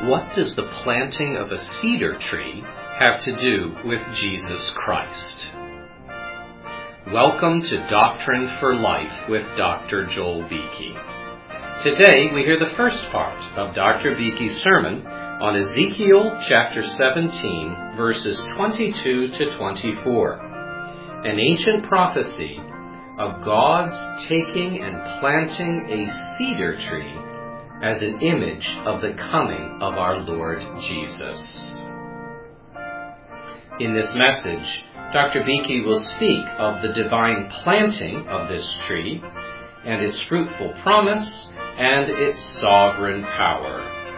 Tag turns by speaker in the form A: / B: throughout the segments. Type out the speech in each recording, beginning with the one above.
A: What does the planting of a cedar tree have to do with Jesus Christ? Welcome to Doctrine for Life with Dr. Joel Beeke. Today we hear the first part of Dr. Beeke's sermon on Ezekiel chapter 17, verses 22 to 24, an ancient prophecy of God's taking and planting a cedar tree as an image of the coming of our Lord Jesus. In this message, Dr. Beeke will speak of the divine planting of this tree and its fruitful promise and its sovereign power.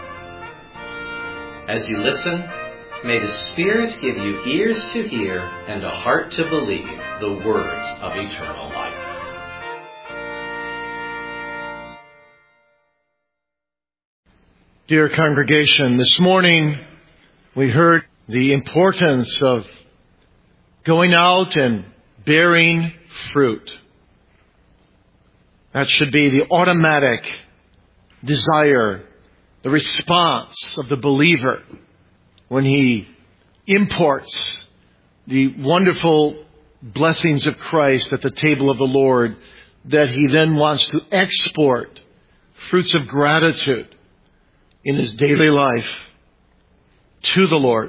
A: As you listen, may the Spirit give you ears to hear and a heart to believe the words of eternal life.
B: Dear congregation, this morning we heard the importance of going out and bearing fruit. That should be the automatic desire, the response of the believer when he imports the wonderful blessings of Christ at the table of the Lord, that he then wants to export fruits of gratitude in his daily life to the Lord.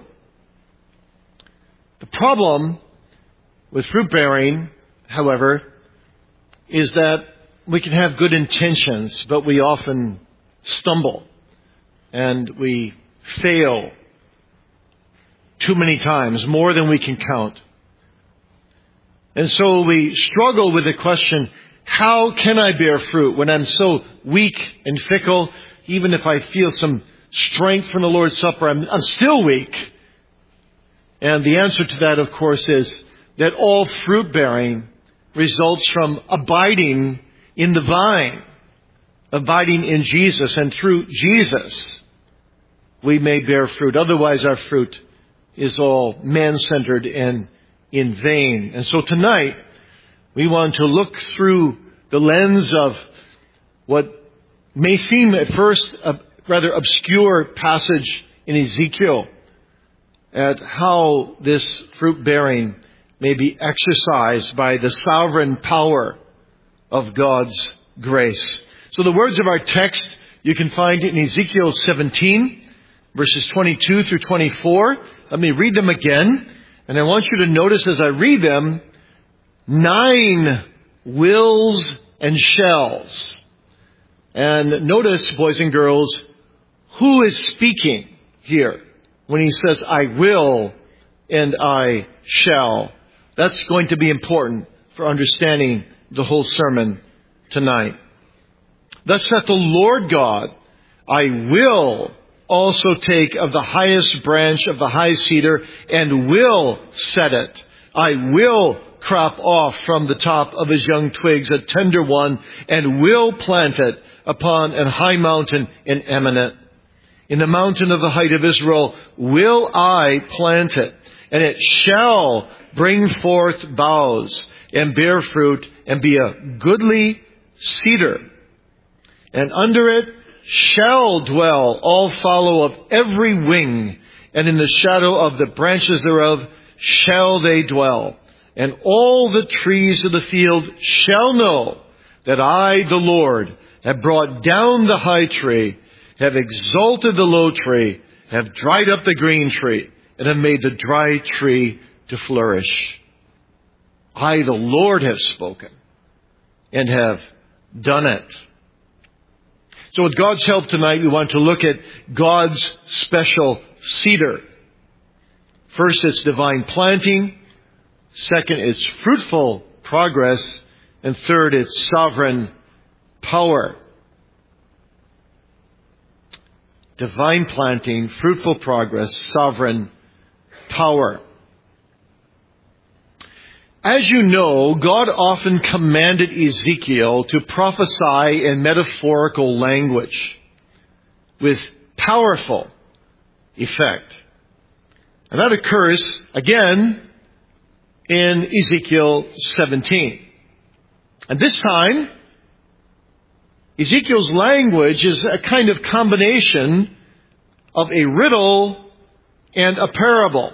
B: The problem with fruit bearing, however, is that we can have good intentions, but we often stumble and we fail too many times, more than we can count. And so we struggle with the question, how can I bear fruit when I'm so weak and fickle? Even if I feel some strength from the Lord's Supper, I'm still weak. And the answer to that, of course, is that all fruit bearing results from abiding in the vine, abiding in Jesus. And through Jesus, we may bear fruit. Otherwise, our fruit is all man-centered and in vain. And so tonight, we want to look through the lens of what may seem at first a rather obscure passage in Ezekiel at how this fruit bearing may be exercised by the sovereign power of God's grace. So the words of our text you can find in Ezekiel 17, verses 22 through 24. Let me read them again. And I want you to notice as I read them, 9 wills and shalls. And notice, boys and girls, who is speaking here when he says, I will and I shall. That's going to be important for understanding the whole sermon tonight. Thus saith the Lord God, I will also take of the highest branch of the high cedar and will set it. I will crop off from the top of his young twigs a tender one and will plant it upon an high mountain and eminent. In the mountain of the height of Israel will I plant it, and it shall bring forth boughs and bear fruit and be a goodly cedar. And under it shall dwell all fowl of every wing, and in the shadow of the branches thereof shall they dwell. And all the trees of the field shall know that I, the Lord, have brought down the high tree, have exalted the low tree, have dried up the green tree, and have made the dry tree to flourish. I, the Lord, have spoken and have done it. So with God's help tonight, we want to look at God's special cedar. First, its divine planting. Second, its fruitful progress. And third, its sovereign power. Divine planting, fruitful progress, sovereign power. As you know, God often commanded Ezekiel to prophesy in metaphorical language with powerful effect. And that occurs again in Ezekiel 17. And this time, Ezekiel's language is a kind of combination of a riddle and a parable.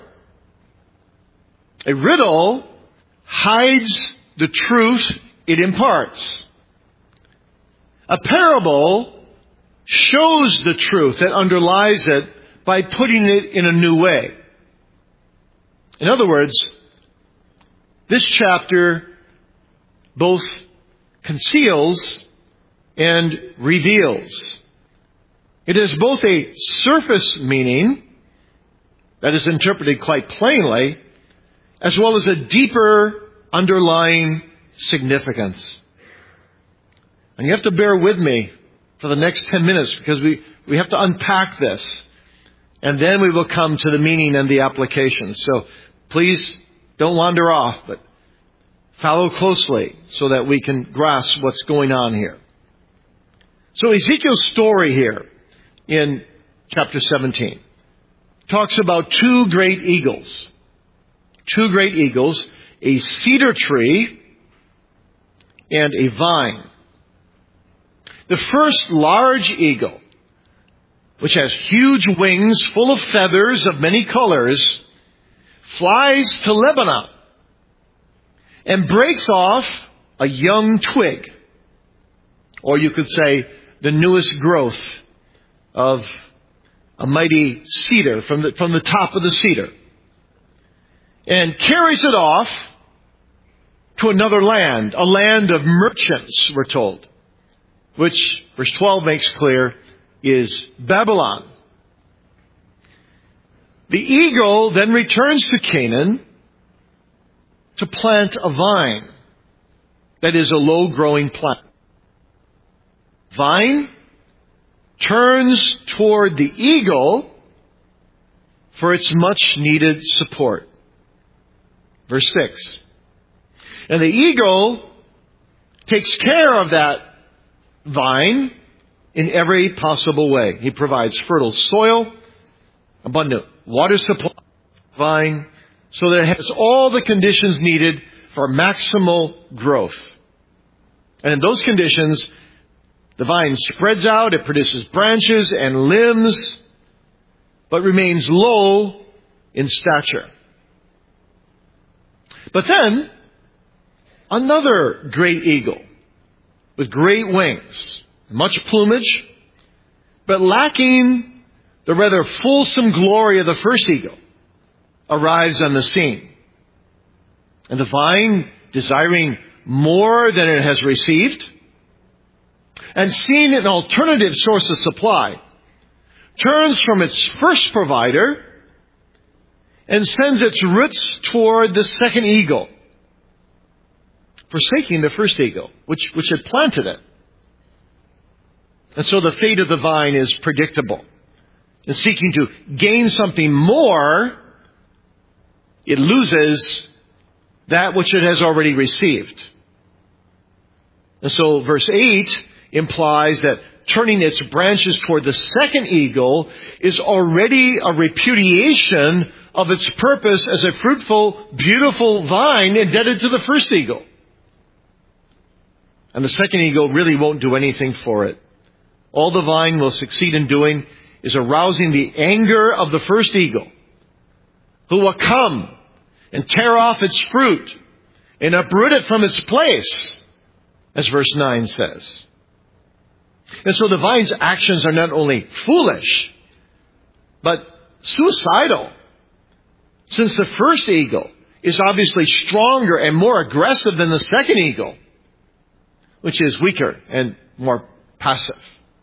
B: A riddle hides the truth it imparts. A parable shows the truth that underlies it by putting it in a new way. In other words, this chapter both conceals and reveals. It has both a surface meaning that is interpreted quite plainly, as well as a deeper underlying significance. And you have to bear with me for the next 10 minutes because we have to unpack this. And then we will come to the meaning and the application. So please don't wander off, but follow closely so that we can grasp what's going on here. So Ezekiel's story here in chapter 17 talks about two great eagles. Two great eagles, a cedar tree and a vine. The first large eagle, which has huge wings full of feathers of many colors, flies to Lebanon and breaks off a young twig, or you could say the newest growth of a mighty cedar from the top of the cedar, and carries it off to another land, a land of merchants, we're told, which verse 12 makes clear is Babylon. The eagle then returns to Canaan to plant a vine that is a low-growing plant. Vine turns toward the eagle for its much-needed support. Verse 6. And the eagle takes care of that vine in every possible way. He provides fertile soil, abundant water supply, vine, so that it has all the conditions needed for maximal growth. And in those conditions, the vine spreads out, it produces branches and limbs, but remains low in stature. But then, another great eagle with great wings, much plumage, but lacking the rather fulsome glory of the first eagle, arrives on the scene. And the vine, desiring more than it has received, and seeing an alternative source of supply, turns from its first provider and sends its roots toward the second eagle, forsaking the first eagle, which had planted it. And so the fate of the vine is predictable. In seeking to gain something more, it loses that which it has already received. And so verse 8 implies that turning its branches toward the second eagle is already a repudiation of its purpose as a fruitful, beautiful vine indebted to the first eagle. And the second eagle really won't do anything for it. All the vine will succeed in doing is arousing the anger of the first eagle, who will come and tear off its fruit and uproot it from its place, as verse 9 says. And so the vine's actions are not only foolish, but suicidal, since the first eagle is obviously stronger and more aggressive than the second eagle, which is weaker and more passive.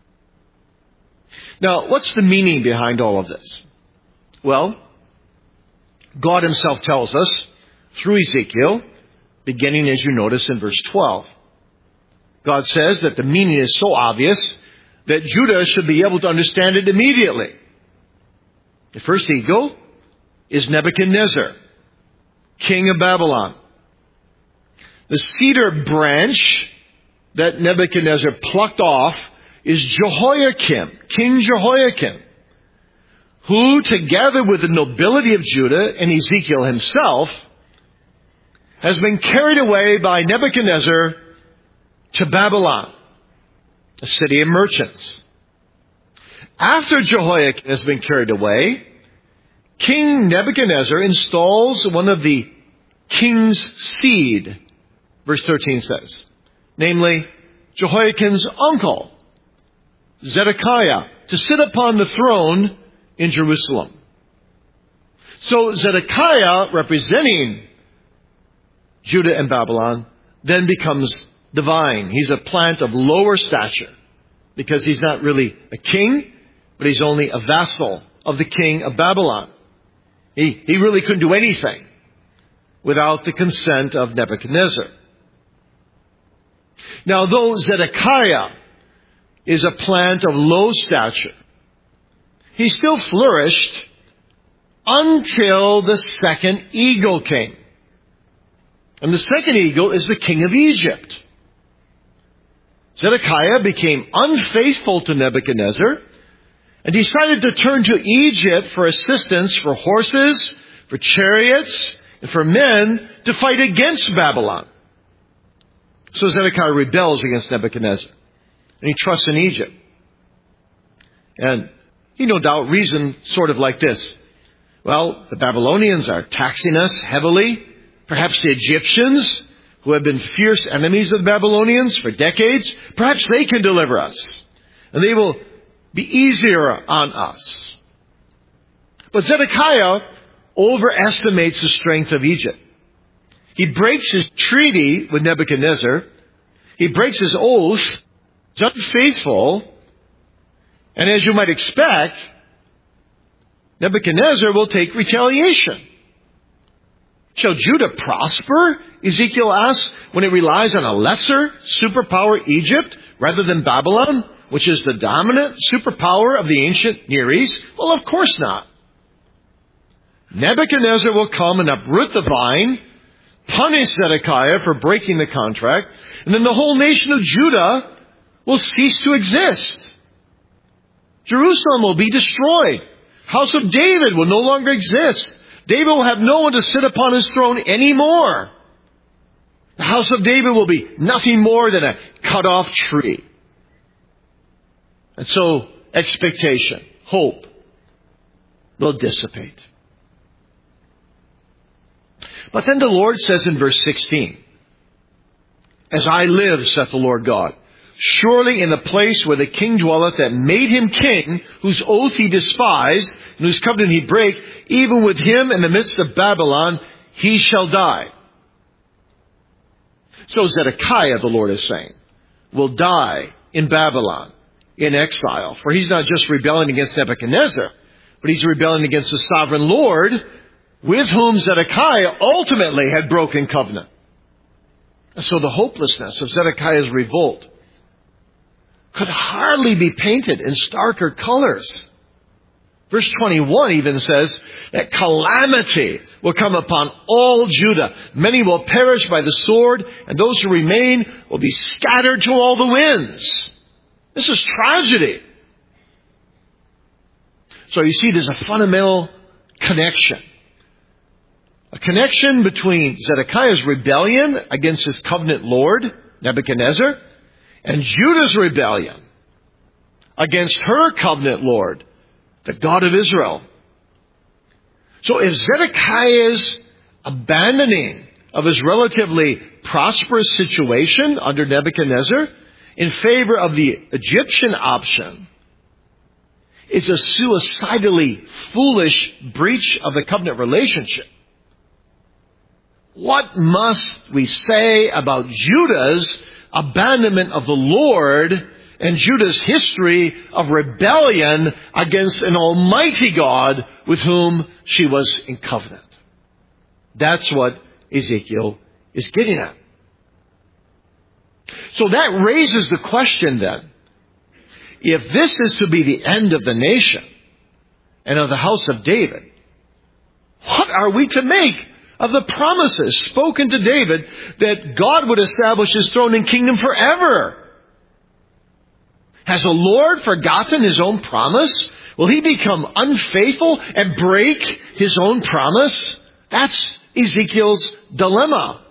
B: Now, what's the meaning behind all of this? Well, God himself tells us through Ezekiel, beginning as you notice in verse 12. God says that the meaning is so obvious that Judah should be able to understand it immediately. The first eagle is Nebuchadnezzar, king of Babylon. The cedar branch that Nebuchadnezzar plucked off is Jehoiakim, King Jehoiakim, who, together with the nobility of Judah and Ezekiel himself, has been carried away by Nebuchadnezzar to Babylon, a city of merchants. After Jehoiakim has been carried away, King Nebuchadnezzar installs one of the king's seed, verse 13 says, namely Jehoiakim's uncle, Zedekiah, to sit upon the throne in Jerusalem. So Zedekiah, representing Judah and Babylon, then becomes the vine. He's a plant of lower stature because he's not really a king, but he's only a vassal of the king of Babylon. He really couldn't do anything without the consent of Nebuchadnezzar. Now, though Zedekiah is a plant of low stature, he still flourished until the second eagle came. And the second eagle is the king of Egypt. Zedekiah became unfaithful to Nebuchadnezzar and decided to turn to Egypt for assistance for horses, for chariots, and for men to fight against Babylon. So Zedekiah rebels against Nebuchadnezzar, and he trusts in Egypt. And he no doubt reasoned sort of like this. Well, the Babylonians are taxing us heavily. Perhaps the Egyptians, who have been fierce enemies of the Babylonians for decades, perhaps they can deliver us. And they will be easier on us. But Zedekiah overestimates the strength of Egypt. He breaks his treaty with Nebuchadnezzar. He breaks his oath. He's unfaithful. And as you might expect, Nebuchadnezzar will take retaliation. Shall Judah prosper, Ezekiel asks, when it relies on a lesser superpower, Egypt, rather than Babylon, which is the dominant superpower of the ancient Near East? Well, of course not. Nebuchadnezzar will come and uproot the vine, punish Zedekiah for breaking the contract, and then the whole nation of Judah will cease to exist. Jerusalem will be destroyed. House of David will no longer exist. David will have no one to sit upon his throne anymore. The house of David will be nothing more than a cut-off tree. And so expectation, hope, will dissipate. But then the Lord says in verse 16, "As I live, saith the Lord God, surely in the place where the king dwelleth that made him king, whose oath he despised, and whose covenant he brake, even with him in the midst of Babylon, he shall die." So Zedekiah, the Lord is saying, will die in Babylon, in exile. For he's not just rebelling against Nebuchadnezzar, but he's rebelling against the sovereign Lord, with whom Zedekiah ultimately had broken covenant. And so the hopelessness of Zedekiah's revolt could hardly be painted in starker colors. Verse 21 even says that calamity will come upon all Judah. Many will perish by the sword, and those who remain will be scattered to all the winds. This is tragedy. So you see, there's a fundamental connection. A connection between Zedekiah's rebellion against his covenant lord, Nebuchadnezzar, and Judah's rebellion against her covenant lord, the God of Israel. So if Zedekiah's abandoning of his relatively prosperous situation under Nebuchadnezzar in favor of the Egyptian option is a suicidally foolish breach of the covenant relationship, what must we say about Judah's abandonment of the Lord and Judah's history of rebellion against an almighty God with whom she was in covenant? That's what Ezekiel is getting at. So that raises the question then, if this is to be the end of the nation and of the house of David, what are we to make of the promises spoken to David that God would establish his throne and kingdom forever? Has the Lord forgotten his own promise? Will he become unfaithful and break his own promise? That's Ezekiel's dilemma.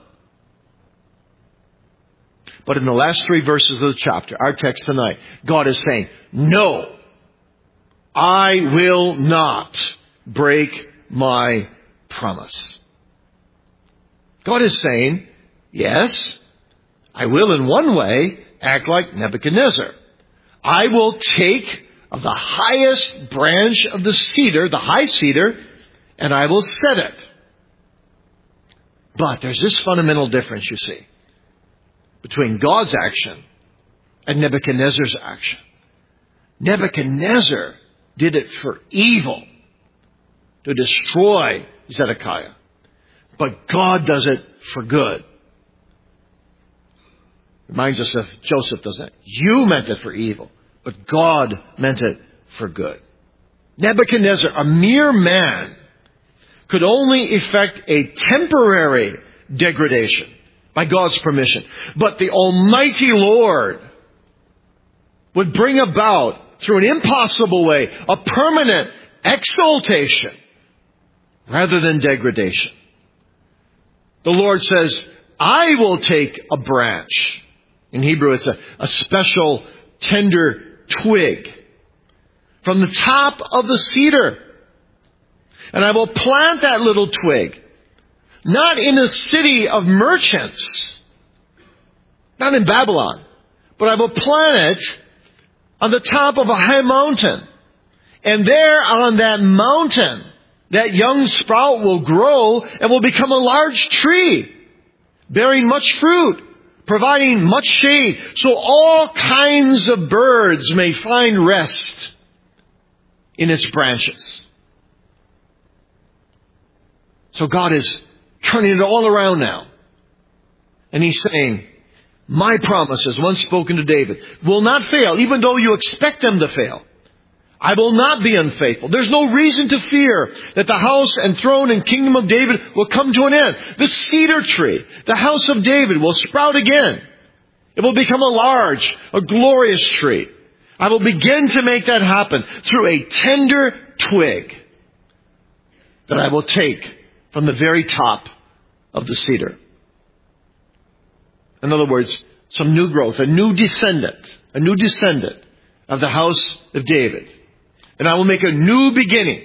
B: But in the last 3 verses of the chapter, our text tonight, God is saying, no. I will not break my promise. God is saying, yes, I will in one way act like Nebuchadnezzar. I will take of the highest branch of the cedar, the high cedar, and I will set it. But there's this fundamental difference, you see, between God's action and Nebuchadnezzar's action. Nebuchadnezzar did it for evil, to destroy Zedekiah. But God does it for good. Reminds us of Joseph, doesn't it? You meant it for evil, but God meant it for good. Nebuchadnezzar, a mere man, could only effect a temporary degradation by God's permission. But the Almighty Lord would bring about, through an impossible way, a permanent exaltation rather than degradation. The Lord says, I will take a branch. In Hebrew, it's a special tender twig from the top of the cedar. And I will plant that little twig, not in a city of merchants, not in Babylon, but I will plant it on the top of a high mountain. And there on that mountain, that young sprout will grow and will become a large tree, bearing much fruit, providing much shade, so all kinds of birds may find rest in its branches. So God is turning it all around now. And He's saying, my promises, once spoken to David, will not fail, even though you expect them to fail. I will not be unfaithful. There's no reason to fear that the house and throne and kingdom of David will come to an end. The cedar tree, the house of David, will sprout again. It will become a glorious tree. I will begin to make that happen through a tender twig that I will take from the very top of the cedar. In other words, some new growth, a new descendant of the house of David. And I will make a new beginning.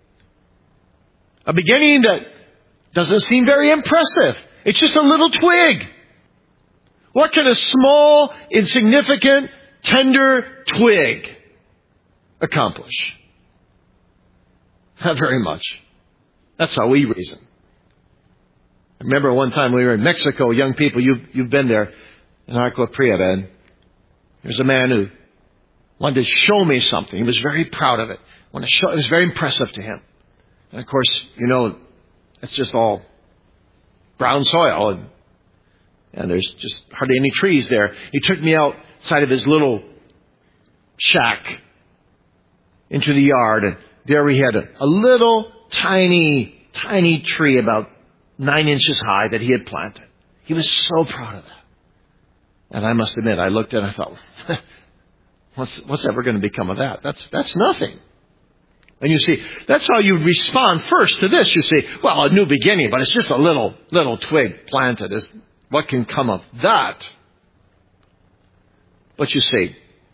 B: A beginning that doesn't seem very impressive. It's just a little twig. What can a small, insignificant, tender twig accomplish? Not very much. That's how we reason. I remember one time we were in Mexico, young people, you've been there, in Agua Prieta, there's a man who wanted to show me something. He was very proud of it. It was very impressive to him. And of course, it's just all brown soil and there's just hardly any trees there. He took me outside of his little shack into the yard, and there we had a little tiny tree about 9 inches high that he had planted. He was so proud of that. And I must admit, I looked at it and I thought, what's ever going to become of that? That's nothing. And you see, that's how you respond first to this. You say, well, a new beginning, but it's just a little twig planted. What can come of that? But you see,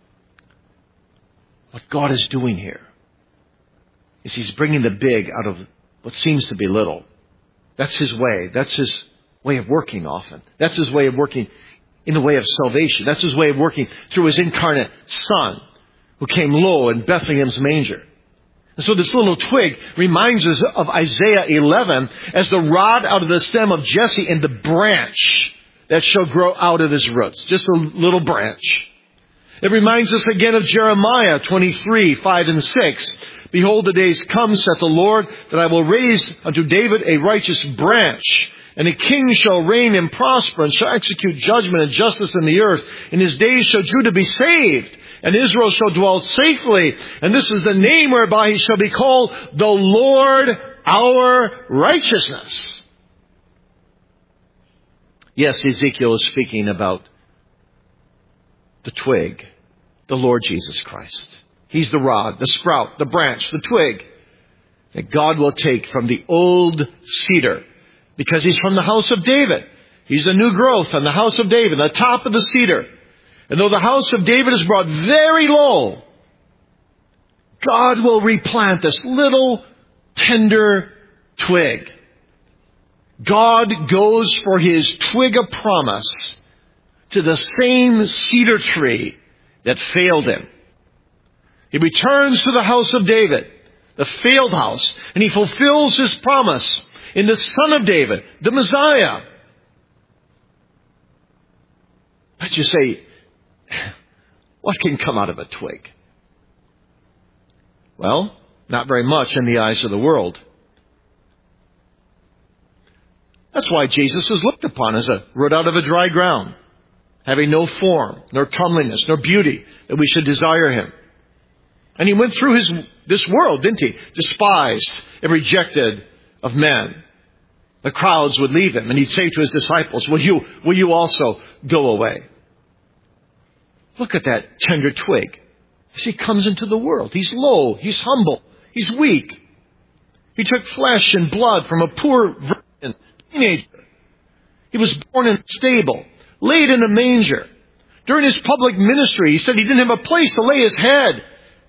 B: what God is doing here is He's bringing the big out of what seems to be little. That's His way. That's His way of working often. That's His way of working in the way of salvation. That's His way of working through His incarnate Son, who came low in Bethlehem's manger. And so this little twig reminds us of Isaiah 11 as the rod out of the stem of Jesse and the branch that shall grow out of his roots. Just a little branch. It reminds us again of Jeremiah 23, 5 and 6. Behold, the days come, saith the Lord, that I will raise unto David a righteous branch, and a king shall reign and prosper, and shall execute judgment and justice in the earth. In his days shall Judah be saved, and Israel shall dwell safely. And this is the name whereby he shall be called the Lord our righteousness. Yes, Ezekiel is speaking about the twig, the Lord Jesus Christ. He's the rod, the sprout, the branch, the twig that God will take from the old cedar, because He's from the house of David. He's the new growth on the house of David, the top of the cedar. And though the house of David is brought very low, God will replant this little tender twig. God goes for His twig of promise to the same cedar tree that failed Him. He returns to the house of David, the failed house, and He fulfills His promise in the Son of David, the Messiah. But you say, what can come out of a twig? Well, not very much in the eyes of the world. That's why Jesus is looked upon as a root out of a dry ground, having no form, nor comeliness, nor beauty, that we should desire Him. And He went through this world, didn't He? Despised and rejected of men. The crowds would leave Him, and He'd say to His disciples, will you also go away? Look at that tender twig. As He comes into the world, He's low, He's humble, He's weak. He took flesh and blood from a poor virgin teenager. He was born in a stable, laid in a manger. During His public ministry, He said He didn't have a place to lay His head.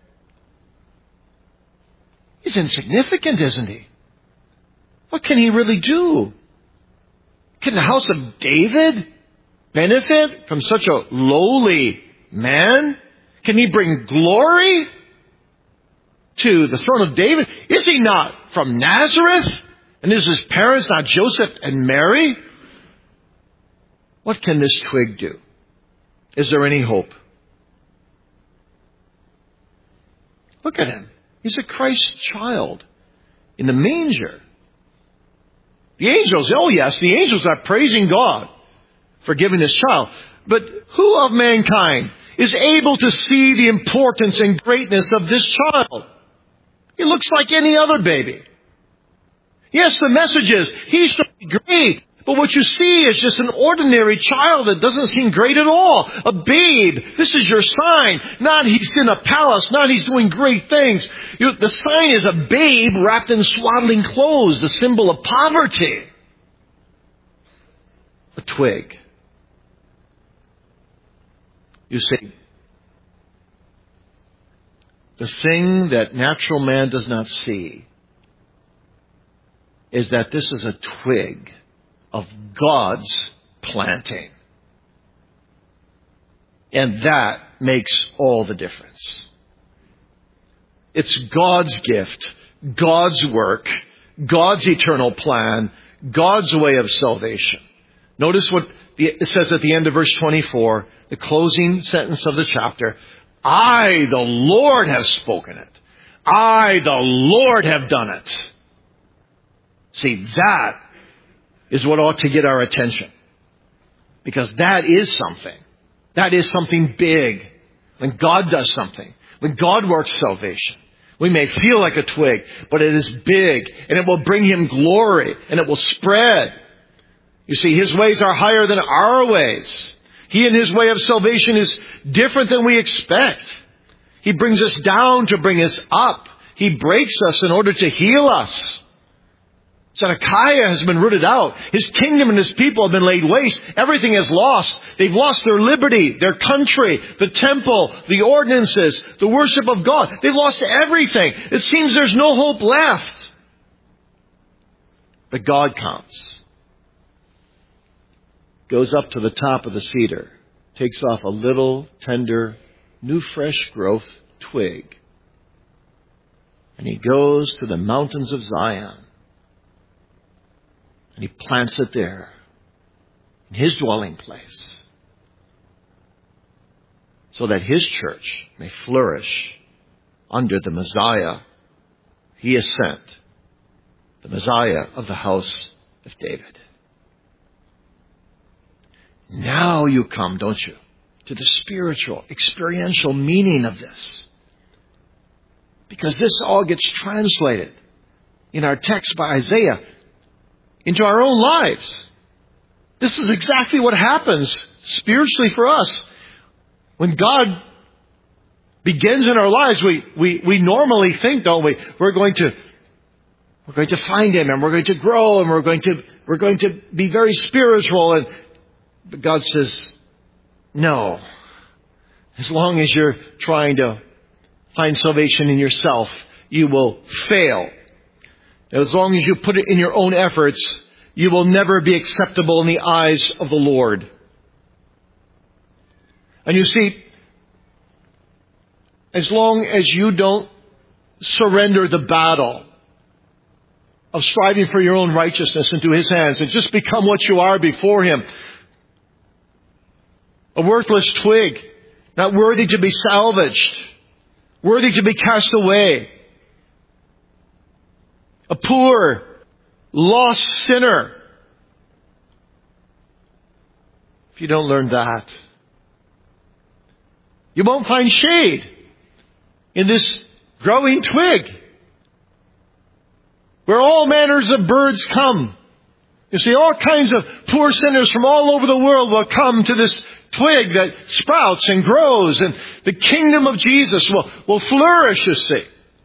B: He's insignificant, isn't He? What can He really do? Can the house of David benefit from such a lowly man? Can He bring glory to the throne of David? Is He not from Nazareth? And is His parents not Joseph and Mary? What can this twig do? Is there any hope? Look at Him. He's a Christ child in the manger. The angels, oh yes, the angels are praising God for giving His child. But who of mankind is able to see the importance and greatness of this child? He looks like any other baby. Yes, the message is, He's so great. But what you see is just an ordinary child that doesn't seem great at all. A babe. This is your sign. Not He's in a palace. Not He's doing great things. The sign is a babe wrapped in swaddling clothes, the symbol of poverty. A twig. You see, the thing that natural man does not see is that this is a twig of God's planting. And that makes all the difference. It's God's gift, God's work, God's eternal plan, God's way of salvation. Notice what it says at the end of verse 24, the closing sentence of the chapter. I, the Lord, have spoken it. I, the Lord, have done it. See, that is what ought to get our attention. Because that is something. That is something big. When God does something, when God works salvation, we may feel like a twig, but it is big, and it will bring Him glory, and it will spread. You see, His ways are higher than our ways. He and His way of salvation is different than we expect. He brings us down to bring us up. He breaks us in order to heal us. Zedekiah has been rooted out. His kingdom and his people have been laid waste. Everything is lost. They've lost their liberty, their country, the temple, the ordinances, the worship of God. They've lost everything. It seems there's no hope left. But God comes. Goes up to the top of the cedar. Takes off a little, tender, new fresh growth twig. And He goes to the mountains of Zion. And He plants it there, in His dwelling place, so that His church may flourish under the Messiah He has sent, the Messiah of the house of David. Now you come, don't you, to the spiritual, experiential meaning of this. Because this all gets translated in our text by Isaiah into our own lives. This is exactly what happens spiritually for us. When God begins in our lives, we normally think, don't we, we're going to find Him, and we're going to grow, and we're going to be very spiritual. But God says, no. As long as you're trying to find salvation in yourself, you will fail. As long as you put it in your own efforts, you will never be acceptable in the eyes of the Lord. And you see, as long as you don't surrender the battle of striving for your own righteousness into His hands and just become what you are before Him, a worthless twig, not worthy to be salvaged, worthy to be cast away, a poor, lost sinner. If you don't learn that, you won't find shade in this growing twig where all manners of birds come. You see, all kinds of poor sinners from all over the world will come to this twig that sprouts and grows, and the kingdom of Jesus will flourish, you see.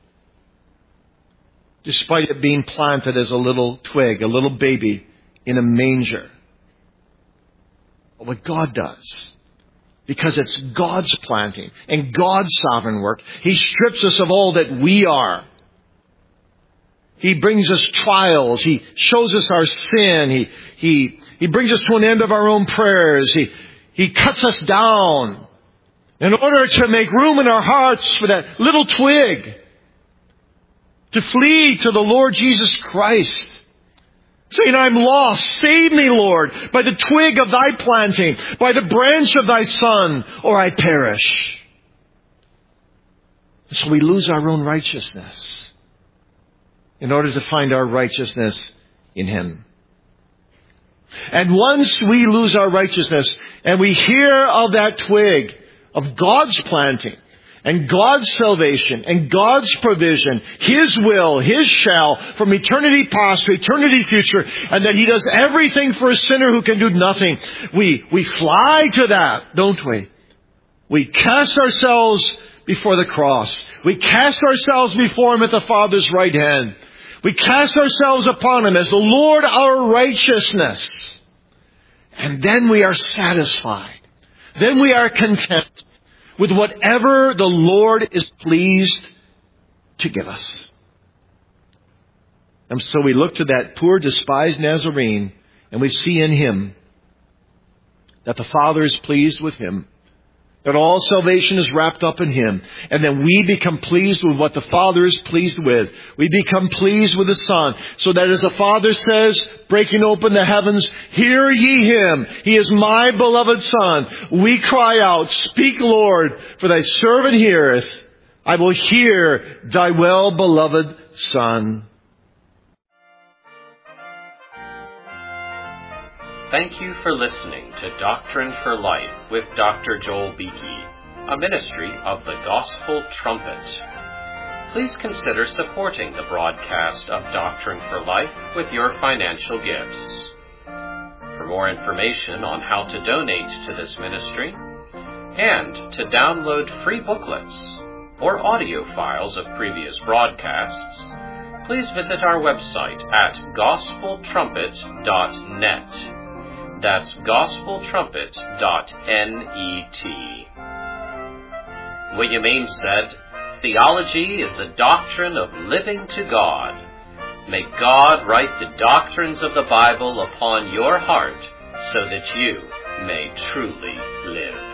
B: Despite it being planted as a little twig, a little baby in a manger. But what God does, because it's God's planting and God's sovereign work, He strips us of all that we are. He brings us trials. He shows us our sin. He brings us to an end of our own prayers. He cuts us down in order to make room in our hearts for that little twig to flee to the Lord Jesus Christ, saying, I'm lost. Save me, Lord, by the twig of Thy planting, by the branch of Thy Son, or I perish. And so we lose our own righteousness in order to find our righteousness in Him. And once we lose our righteousness and we hear of that twig of God's planting and God's salvation and God's provision, His will, His shall, from eternity past to eternity future, and that He does everything for a sinner who can do nothing, we fly to that, don't we? We cast ourselves before the cross. We cast ourselves before Him at the Father's right hand. We cast ourselves upon Him as the Lord our righteousness. And then we are satisfied. Then we are content with whatever the Lord is pleased to give us. And so we look to that poor, despised Nazarene, and we see in Him that the Father is pleased with Him, that all salvation is wrapped up in Him. And then we become pleased with what the Father is pleased with. We become pleased with the Son. So that as the Father says, breaking open the heavens, hear ye Him. He is my beloved Son. We cry out, speak, Lord, for Thy servant heareth. I will hear Thy well-beloved Son.
A: Thank you for listening to Doctrine for Life with Dr. Joel Beeke, a ministry of the Gospel Trumpet. Please consider supporting the broadcast of Doctrine for Life with your financial gifts. For more information on how to donate to this ministry and to download free booklets or audio files of previous broadcasts, please visit our website at gospeltrumpet.net. That's gospeltrumpet.net. William Ames said, "Theology is the doctrine of living to God. May God write the doctrines of the Bible upon your heart so that you may truly live."